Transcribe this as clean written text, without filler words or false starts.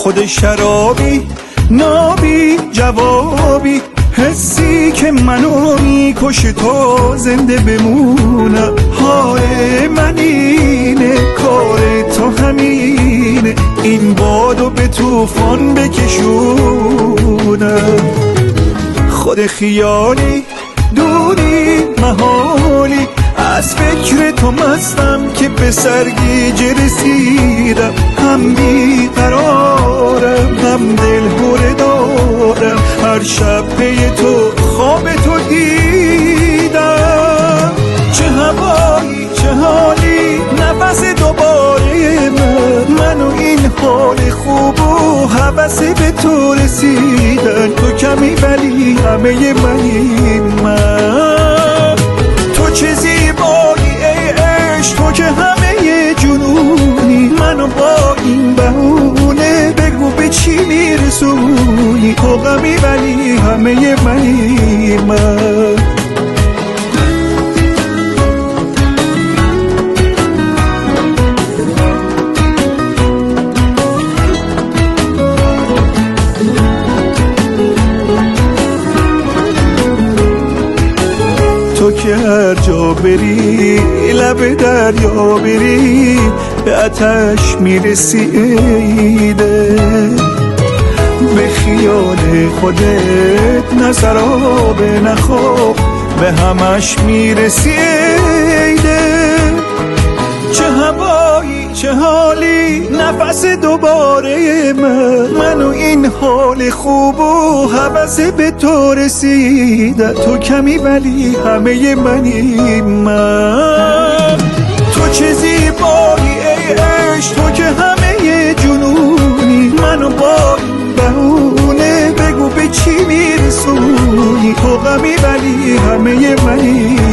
خود شرابی نابی جوابی، حسی که منو میکشه تا زنده بمونم. حال من اینه، کار تو همینه، این بادو به طوفان بکشونم. خود خیالی دوری محالی، از فکر تو مستم که به سرگیجه رسیدم. هم بیقرارم هم دل هره دارم، هر شب پی تو خواب تو دیدم. چه هوایی چه حالی، نفس دوباره من و این حال خوب و هوس به تو رسیدن. تو کمی ولی همه من. تو چه زیبایی ای عشق، تو که همه جنونی، منو با این بهونه بگو به چی میرسونی. تو غمی ولی همه من. تو که هر جا بری لب دریا بری، به آتش میرسی ایده. به خیال خودت نه سراب نه خواب، به همش میرسی ایده. چه هوایی چه حالی، نفس دوباره من و این حال خوب و هوس به تو رسیده. تو کمی ولی همه من. تو چه زیبایی ای عشق، تو که همه جنونی، منو با این بهونه بگو به چی میرسونی. تو غمی ولی همه